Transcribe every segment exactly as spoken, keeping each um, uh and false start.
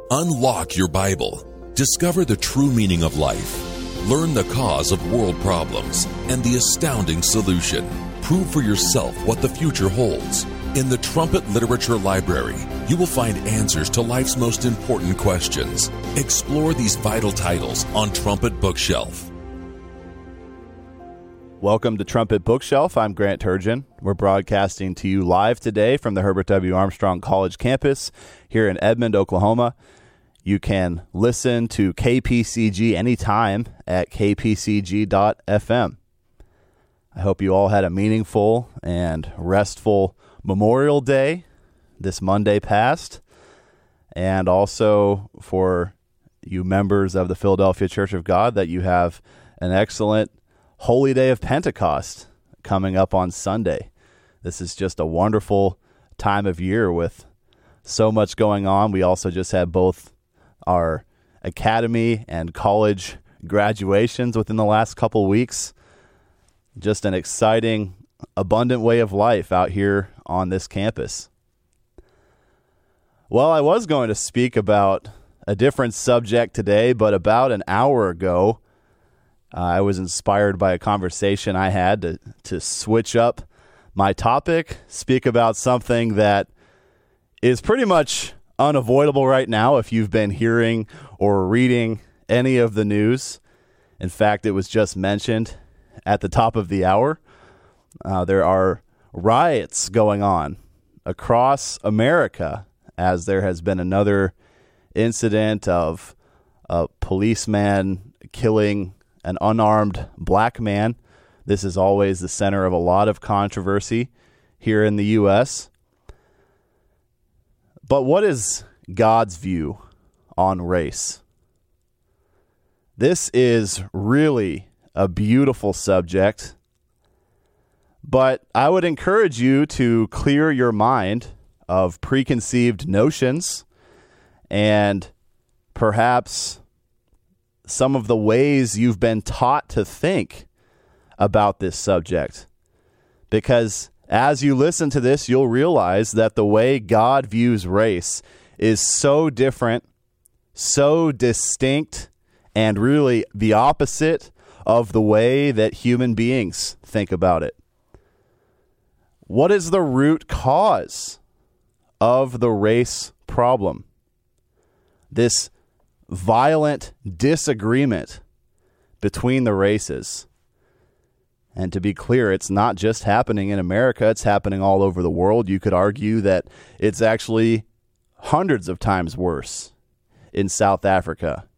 Unlock your Bible. Discover the true meaning of life. Learn the cause of world problems and the astounding solution. Prove for yourself what the future holds. In the Trumpet Literature Library, you will find answers to life's most important questions. Explore these vital titles on Trumpet Bookshelf. Welcome to Trumpet Bookshelf. I'm Grant Turgeon. We're broadcasting to you live today from the Herbert W. Armstrong College campus here in Edmond, Oklahoma. You can listen to K P C G anytime at k p c g dot f m. I hope you all had a meaningful and restful Memorial Day this Monday past, and also for you members of the Philadelphia Church of God that you have an excellent Holy Day of Pentecost coming up on Sunday. This is just a wonderful time of year with so much going on. We also just had both our academy and college graduations within the last couple weeks. Just an exciting, abundant way of life out here on this campus. Well, I was going to speak about a different subject today, but about an hour ago, uh, I was inspired by a conversation I had to, to switch up my topic, speak about something that is pretty much unavoidable right now if you've been hearing or reading any of the news. In fact, it was just mentioned at the top of the hour. Uh, there are riots going on across America as there has been another incident of a policeman killing an unarmed black man. This is always the center of a lot of controversy here in the U S. But what is God's view on race? This is really a beautiful subject, but I would encourage you to clear your mind of preconceived notions and perhaps some of the ways you've been taught to think about this subject. Because as you listen to this, you'll realize that the way God views race is so different, so distinct, and really the opposite of the way that human beings think about it. What is the root cause of the race problem? This violent disagreement between the races. And to be clear, it's not just happening in America, it's happening all over the world. You could argue that it's actually hundreds of times worse in South Africa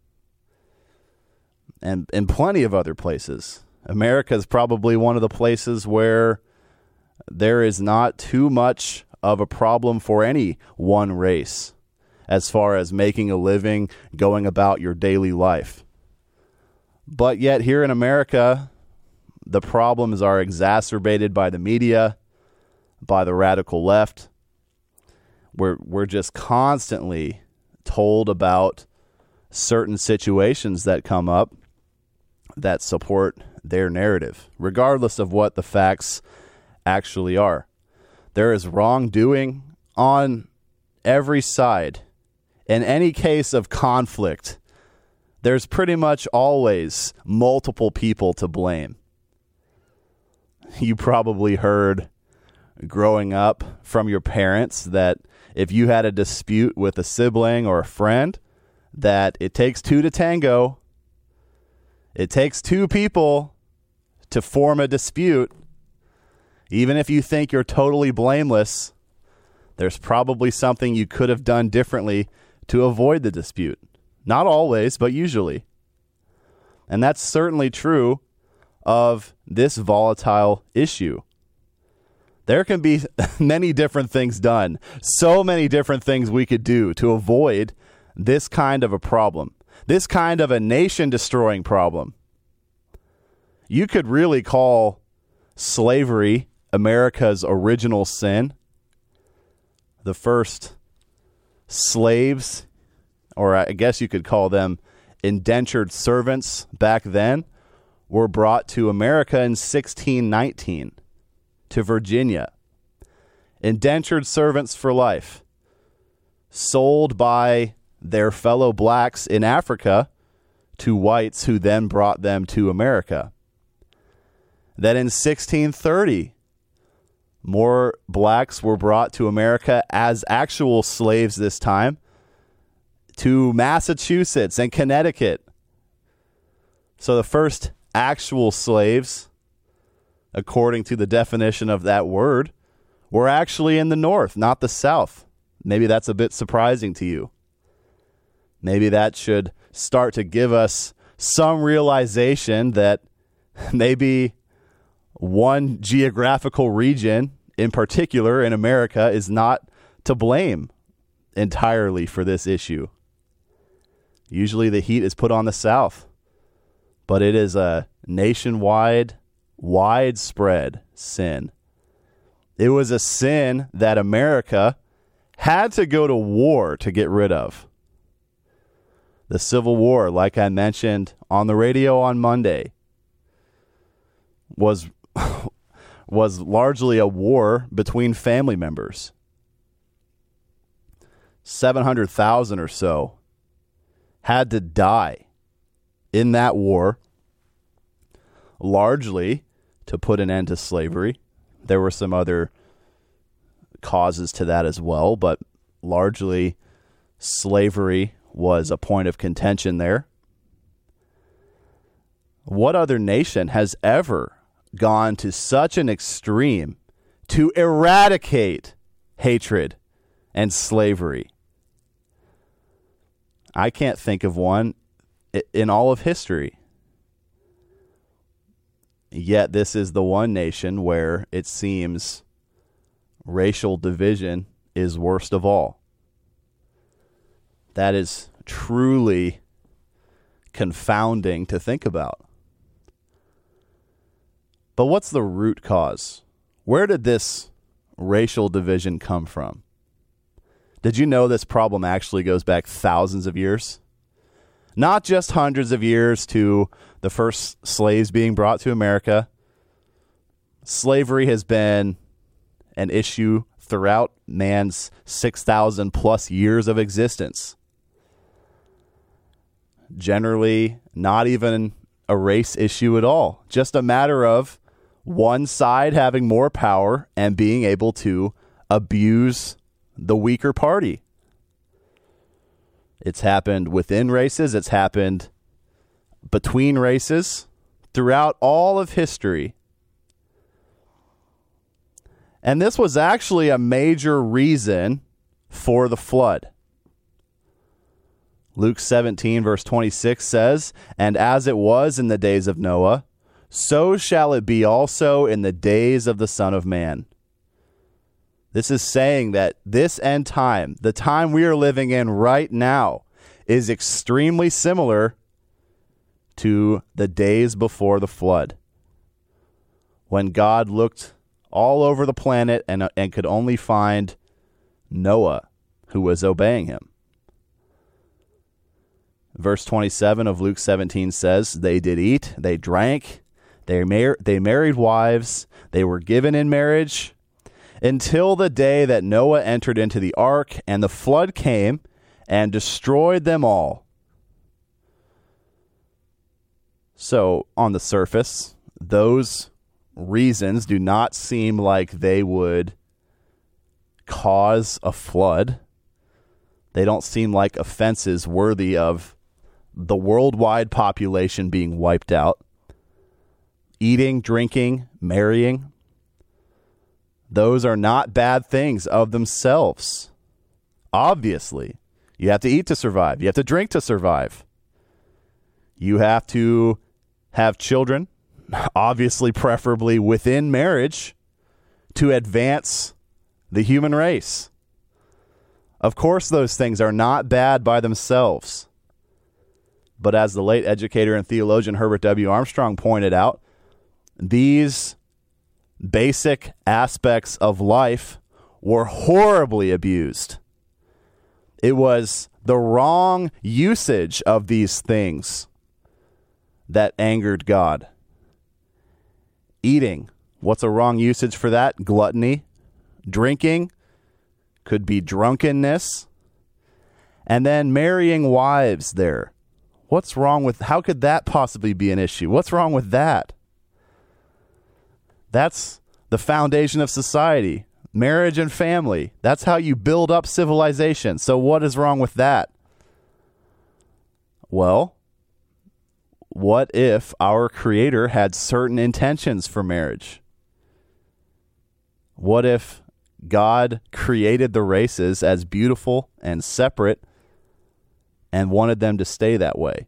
and in plenty of other places. America is probably one of the places where there is not too much of a problem for any one race as far as making a living, going about your daily life. But yet here in America, the problems are exacerbated by the media, by the radical left. We're, we're just constantly told about certain situations that come up that support their narrative, regardless of what the facts actually are. There is wrongdoing on every side. In any case of conflict, there's pretty much always multiple people to blame. You probably heard growing up from your parents that if you had a dispute with a sibling or a friend, that it takes two to tango. It takes two people to form a dispute. Even if you think you're totally blameless, there's probably something you could have done differently to avoid the dispute. Not always, but usually. And that's certainly true of this volatile issue. There can be many different things done, so many different things we could do to avoid this kind of a problem, this kind of a nation-destroying problem. You could really call slavery America's original sin. The first slaves, or I guess you could call them indentured servants back then, were brought to America in sixteen nineteen, to Virginia. Indentured servants for life, sold by their fellow blacks in Africa to whites who then brought them to America. That in sixteen thirty, more blacks were brought to America as actual slaves this time to Massachusetts and Connecticut. So the first actual slaves, according to the definition of that word, were actually in the North, not the South. Maybe that's a bit surprising to you. Maybe that should start to give us some realization that maybe one geographical region in particular in America is not to blame entirely for this issue. Usually the heat is put on the South, but it is a nationwide, widespread sin. It was a sin that America had to go to war to get rid of. The Civil War, like I mentioned on the radio on Monday, was was largely a war between family members. seven hundred thousand or so had to die in that war, largely to put an end to slavery. There were some other causes to that as well, but largely slavery was a point of contention there. What other nation has ever gone to such an extreme to eradicate hatred and slavery? I can't think of one in all of history. Yet this is the one nation where it seems racial division is worst of all. That is truly confounding to think about. But what's the root cause? Where did this racial division come from? Did you know this problem actually goes back thousands of years? Not just hundreds of years to the first slaves being brought to America. Slavery has been an issue throughout man's six thousand plus years of existence. Generally, not even a race issue at all. Just a matter of one side having more power and being able to abuse the weaker party. It's happened within races. It's happened between races throughout all of history. And this was actually a major reason for the flood. Luke seventeen, verse twenty-six says, "And as it was in the days of Noah, so shall it be also in the days of the Son of Man." This is saying that this end time, the time we are living in right now, is extremely similar to the days before the flood, when God looked all over the planet and, and could only find Noah, who was obeying him. Verse twenty-seven of Luke seventeen says, "They did eat, they drank, they, mar- they married wives, they were given in marriage, until the day that Noah entered into the ark, and the flood came and destroyed them all." So, on the surface, those reasons do not seem like they would cause a flood. They don't seem like offenses worthy of the worldwide population being wiped out. Eating, drinking, marrying, those are not bad things of themselves. Obviously, you have to eat to survive. You have to drink to survive. You have to have children, obviously preferably within marriage, to advance the human race. Of course, those things are not bad by themselves. But as the late educator and theologian Herbert W. Armstrong pointed out, these basic aspects of life were horribly abused. It was the wrong usage of these things that angered God. Eating, what's a wrong usage for that? Gluttony. Drinking could be drunkenness. And then marrying wives there. What's wrong with, how could that possibly be an issue? What's wrong with that? That's the foundation of society. Marriage and family. That's how you build up civilization. So what is wrong with that? Well, what if our Creator had certain intentions for marriage? What if God created the races as beautiful and separate and wanted them to stay that way?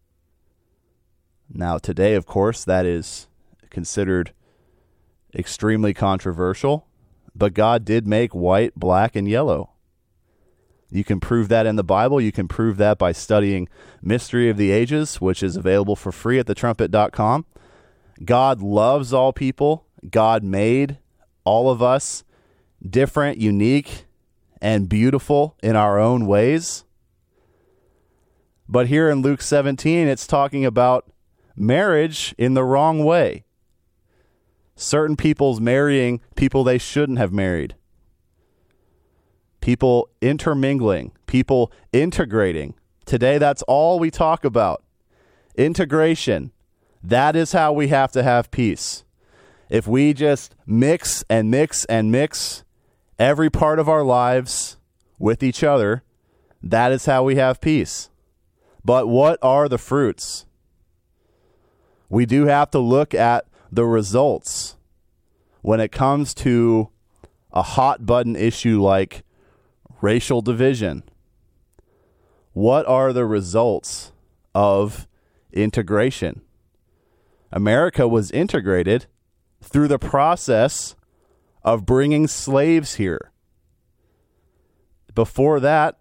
Now, today, of course, that is considered extremely controversial, but God did make white, black, and yellow. You can prove that in the Bible. You can prove that by studying Mystery of the Ages, which is available for free at the trumpet dot com. God loves all people. God made all of us different, unique, and beautiful in our own ways. But here in Luke seventeen, it's talking about marriage in the wrong way. Certain people's marrying people they shouldn't have married. People intermingling, people integrating. Today, that's all we talk about. Integration. That is how we have to have peace. If we just mix and mix and mix every part of our lives with each other, that is how we have peace. But what are the fruits? We do have to look at the results when it comes to a hot button issue like racial division. What are the results of integration? America was integrated through the process of bringing slaves here. Before that,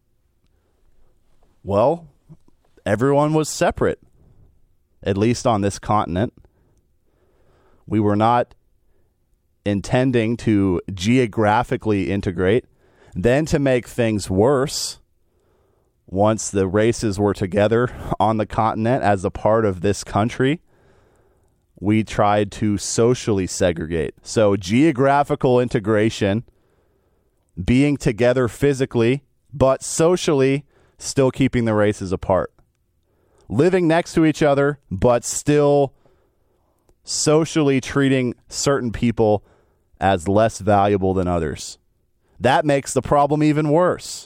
well, everyone was separate, at least on this continent. We were not intending to geographically integrate. Then to make things worse, once the races were together on the continent as a part of this country, we tried to socially segregate. So geographical integration, being together physically, but socially still keeping the races apart. Living next to each other, but still socially treating certain people as less valuable than others. That makes the problem even worse.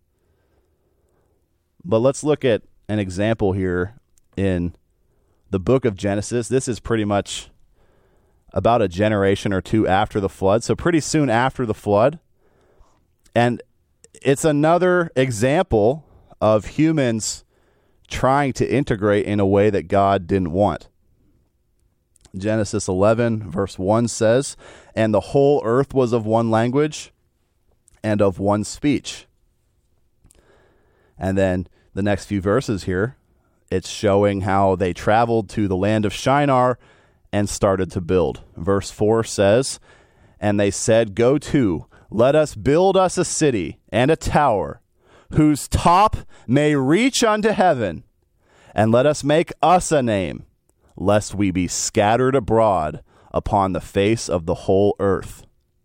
But let's look at an example here in the book of Genesis. This is pretty much about a generation or two after the flood, so pretty soon after the flood. And it's another example of humans trying to integrate in a way that God didn't want. Genesis eleven, verse one says, "And the whole earth was of one language and of one speech." And then the next few verses here, it's showing how they traveled to the land of Shinar and started to build. Verse four says, "And they said, Go to, let us build us a city and a tower, whose top may reach unto heaven, and let us make us a name, lest we be scattered abroad upon the face of the whole earth."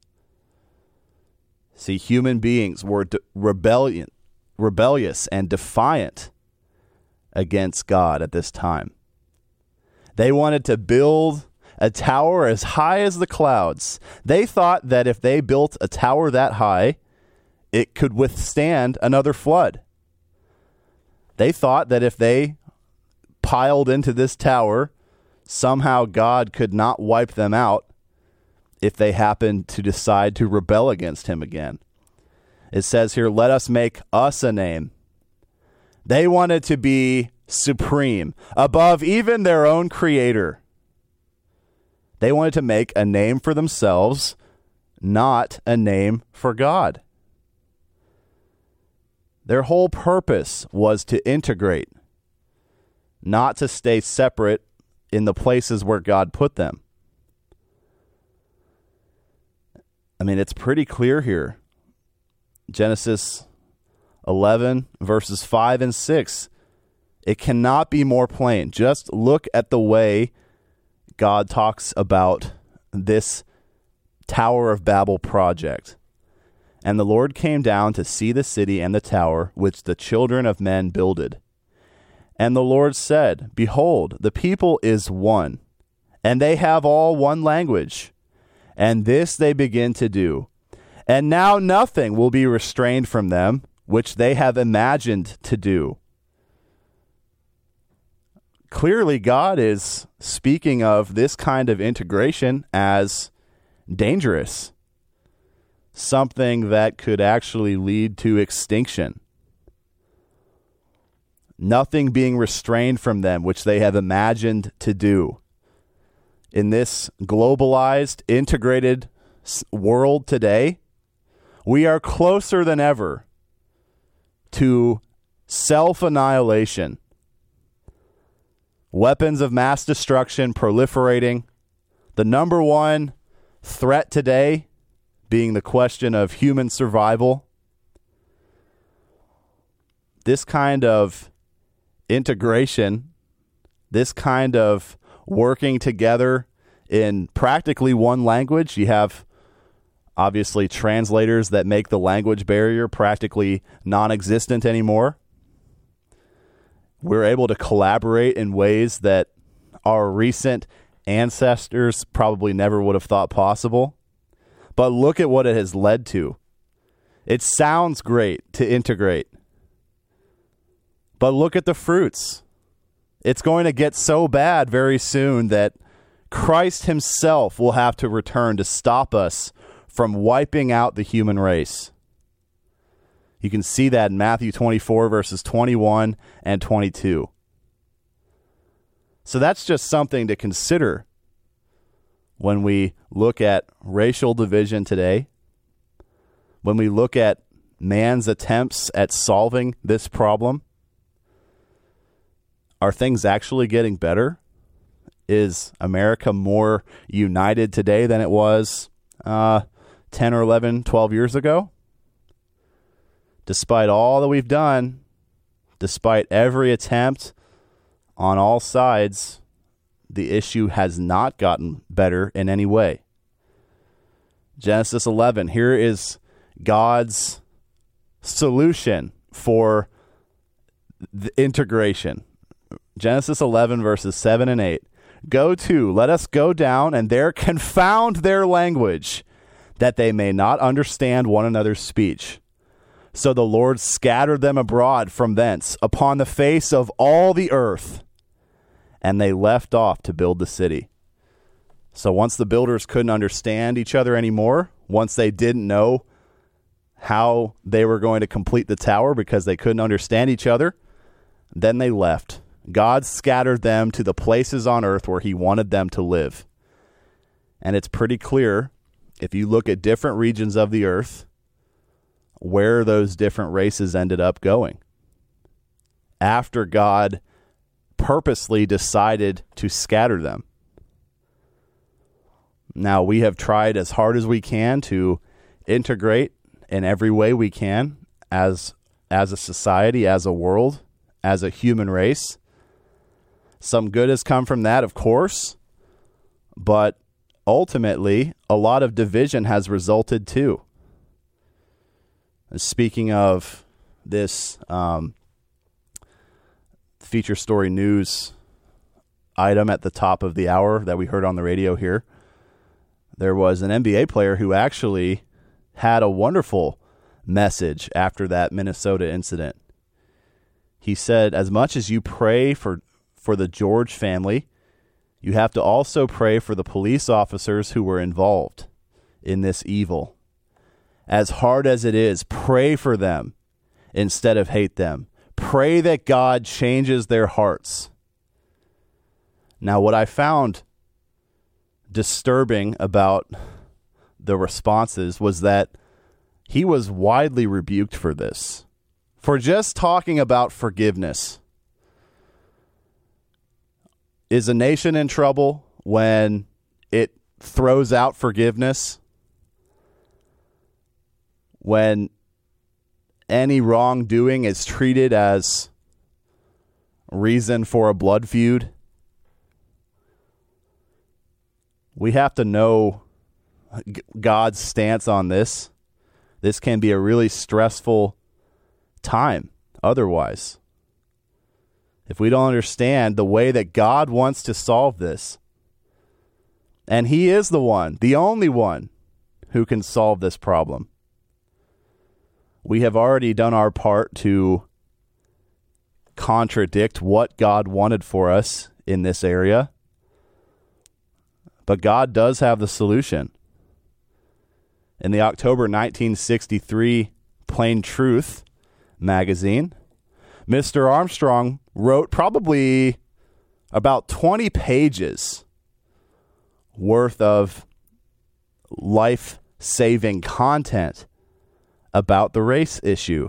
See, human beings were de- rebellion, rebellious and defiant against God at this time. They wanted to build a tower as high as the clouds. They thought that if they built a tower that high, it could withstand another flood. They thought that if they piled into this tower, somehow God could not wipe them out if they happened to decide to rebel against him again. It says here, "Let us make us a name." They wanted to be supreme, above even their own creator. They wanted to make a name for themselves, not a name for God. Their whole purpose was to integrate, not to stay separate in the places where God put them. I mean, it's pretty clear here. Genesis eleven, verses five and six. It cannot be more plain. Just look at the way God talks about this Tower of Babel project. And the Lord came down to see the city and the tower which the children of men builded. And the Lord said, Behold, the people is one, and they have all one language. And this they begin to do. And now nothing will be restrained from them, which they have imagined to do. Clearly, God is speaking of this kind of integration as dangerous, something that could actually lead to extinction. Nothing being restrained from them, which they have imagined to do. In this globalized, integrated world today, we are closer than ever to self-annihilation. Weapons of mass destruction proliferating. The number one threat today being the question of human survival. This kind of integration, this kind of working together in practically one language. You have obviously translators that make the language barrier practically non-existent anymore. We're able to collaborate in ways that our recent ancestors probably never would have thought possible. But look at what it has led to. It sounds great to integrate. But look at the fruits. It's going to get so bad very soon that Christ himself will have to return to stop us from wiping out the human race. You can see that in Matthew twenty-four, verses twenty-one and twenty-two. So that's just something to consider when we look at racial division today, when we look at man's attempts at solving this problem. Are things actually getting better? Is America more united today than it was uh, ten or eleven, twelve years ago? Despite all that we've done, despite every attempt on all sides, the issue has not gotten better in any way. Genesis eleven, here is God's solution for the integration. Genesis eleven, verses seven and eight. Go to, let us go down, and there confound their language, that they may not understand one another's speech. So the Lord scattered them abroad from thence upon the face of all the earth, and they left off to build the city. So once the builders couldn't understand each other anymore, once they didn't know how they were going to complete the tower because they couldn't understand each other, then they left. God scattered them to the places on earth where he wanted them to live. And it's pretty clear, if you look at different regions of the earth, where those different races ended up going after God purposely decided to scatter them. Now, we have tried as hard as we can to integrate in every way we can as as a society, as a world, as a human race. Some good has come from that, of course, but ultimately, a lot of division has resulted too. Speaking of this um, feature story news item at the top of the hour that we heard on the radio here, there was an N B A player who actually had a wonderful message after that Minnesota incident. He said, as much as you pray for, for the George family, you have to also pray for the police officers who were involved in this evil. As hard as it is, pray for them instead of hate them. Pray that God changes their hearts. Now, what I found disturbing about the responses was that he was widely rebuked for this, for just talking about forgiveness. Is a nation in trouble when it throws out forgiveness? When any wrongdoing is treated as reason for a blood feud? We have to know God's stance on this. This can be a really stressful time otherwise. If we don't understand the way that God wants to solve this, and he is the one, the only one, who can solve this problem. We have already done our part to contradict what God wanted for us in this area. But God does have the solution. In the October nineteen sixty-three Plain Truth magazine, Mister Armstrong wrote probably about twenty pages worth of life-saving content about the race issue.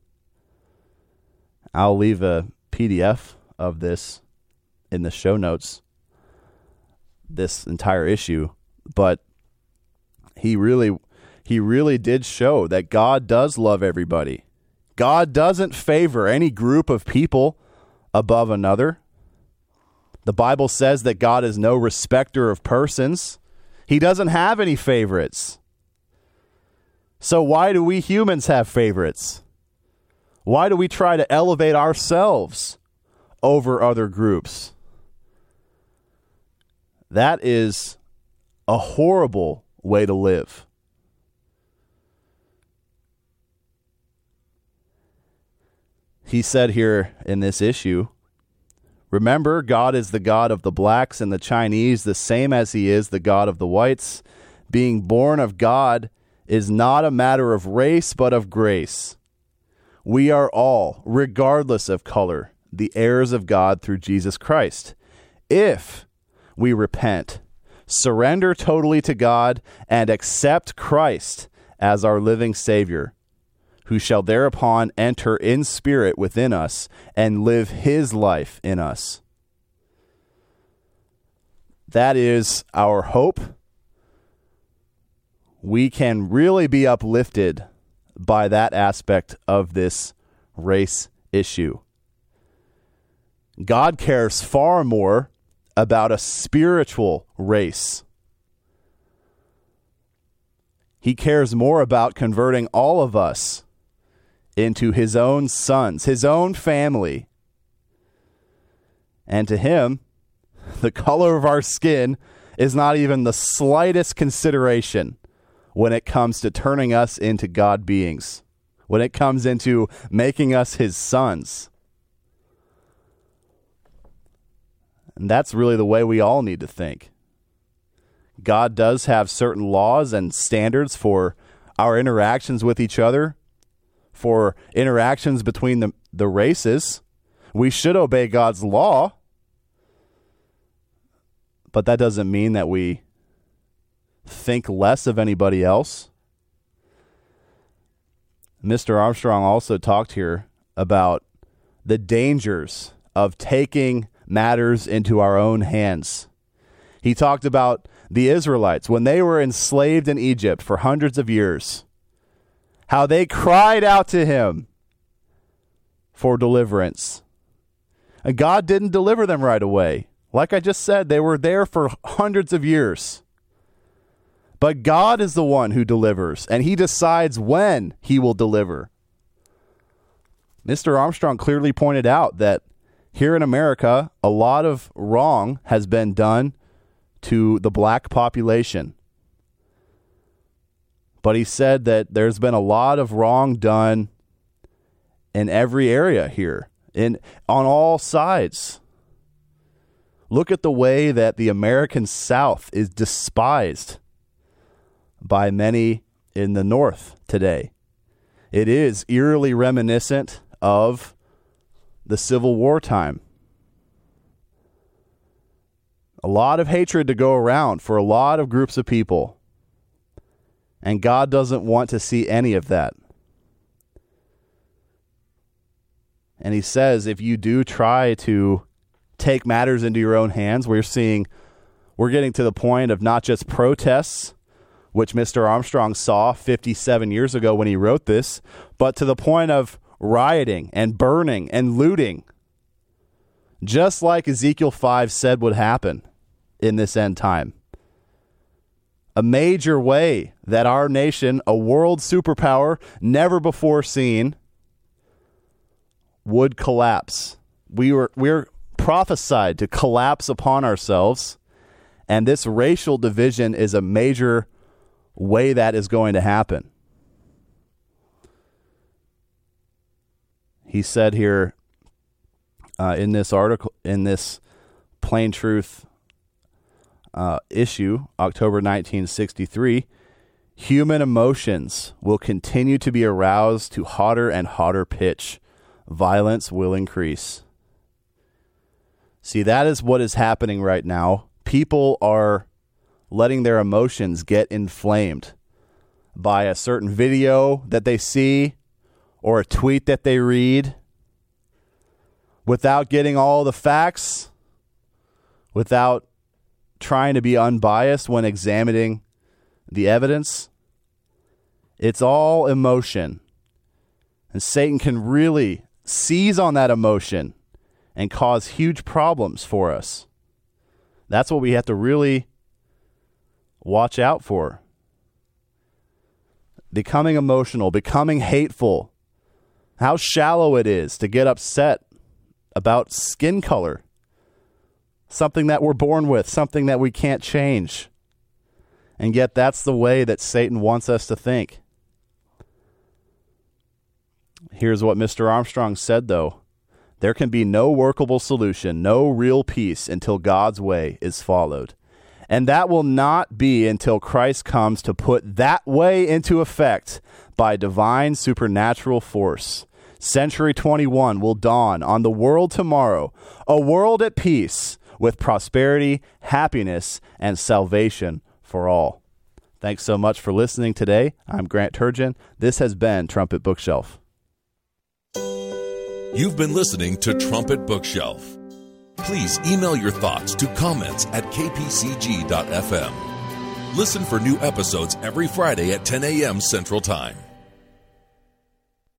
I'll leave a P D F of this in the show notes, this entire issue, but he really he really did show that God does love everybody. God doesn't favor any group of people above another. The Bible says that God is no respecter of persons. He doesn't have any favorites. So why do we humans have favorites? Why do we try to elevate ourselves over other groups? That is a horrible way to live. He said here in this issue, remember, God is the God of the blacks and the Chinese, the same as he is the God of the whites. Being born of God is not a matter of race, but of grace. We are all, regardless of color, the heirs of God through Jesus Christ. If we repent, surrender totally to God, and accept Christ as our living Savior, who shall thereupon enter in spirit within us and live his life in us. That is our hope. We can really be uplifted by that aspect of this race issue. God cares far more about a spiritual race. He cares more about converting all of us into his own sons, his own family. And to him, the color of our skin is not even the slightest consideration when it comes to turning us into God beings, when it comes into making us his sons. And that's really the way we all need to think. God does have certain laws and standards for our interactions with each other, for interactions between the, the races. We should obey God's law, but that doesn't mean that we think less of anybody else. Mister Armstrong also talked here about the dangers of taking matters into our own hands. He talked about the Israelites when they were enslaved in Egypt for hundreds of years, how they cried out to him for deliverance. And God didn't deliver them right away. Like I just said, they were there for hundreds of years. But God is the one who delivers, and he decides when he will deliver. Mister Armstrong clearly pointed out that here in America, a lot of wrong has been done to the black population. But he said that there's been a lot of wrong done in every area here, in on all sides. Look at the way that the American South is despised by many in the North today. It is eerily reminiscent of the Civil War time. A lot of hatred to go around for a lot of groups of people. And God doesn't want to see any of that. And he says, if you do try to take matters into your own hands, we're seeing, we're getting to the point of not just protests, which Mister Armstrong saw fifty-seven years ago when he wrote this, but to the point of rioting and burning and looting, just like Ezekiel five said would happen in this end time. a major way that our nation, a world superpower never before seen, would collapse. We were we're prophesied to collapse upon ourselves, and this racial division is a major way that is going to happen. He said here uh, in this article, in this Plain Truth uh, issue, October nineteen sixty-three, human emotions will continue to be aroused to hotter and hotter pitch. Violence will increase. See, that is what is happening right now. People are letting their emotions get inflamed by a certain video that they see or a tweet that they read without getting all the facts, without trying to be unbiased when examining the evidence. It's all emotion. And Satan can really seize on that emotion and cause huge problems for us. That's what we have to really watch out for. Becoming emotional, becoming hateful. How shallow it is to get upset about skin color. Something that we're born with, something that we can't change. And yet that's the way that Satan wants us to think. Here's what Mister Armstrong said, though. There can be no workable solution, no real peace until God's way is followed. And that will not be until Christ comes to put that way into effect by divine supernatural force. Century twenty-one will dawn on the world tomorrow, a world at peace with prosperity, happiness, and salvation for all. Thanks so much for listening today. I'm Grant Turgeon. This has been Trumpet Bookshelf. You've been listening to Trumpet Bookshelf. Please email your thoughts to comments at k p c g dot f m. Listen for new episodes every Friday at ten a.m. Central Time.